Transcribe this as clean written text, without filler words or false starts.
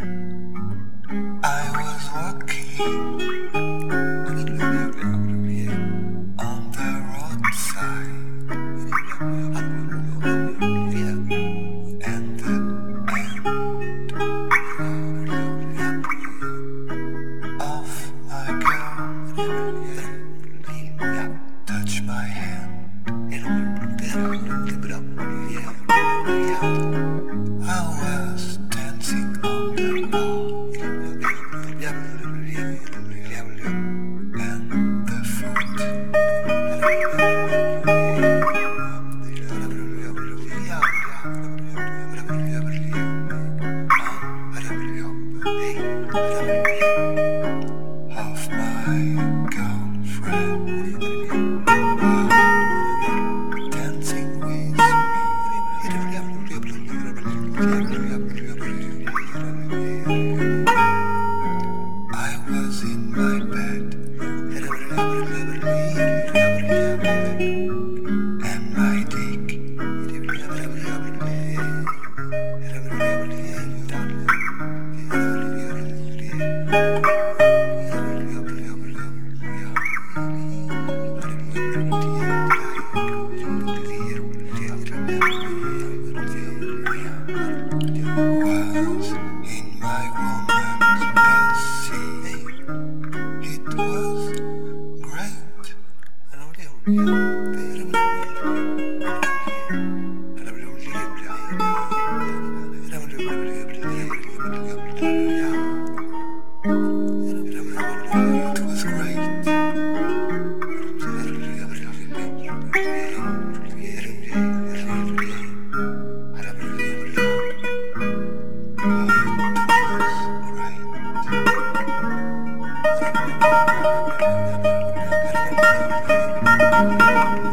I was walking on the roadside, and the end of my gown touched my hand. I was dancing on the wall, and the fruit of my girlfriend dancing with me. I was in my bed, and my dick was in my woman's pussy. It was great. It was great.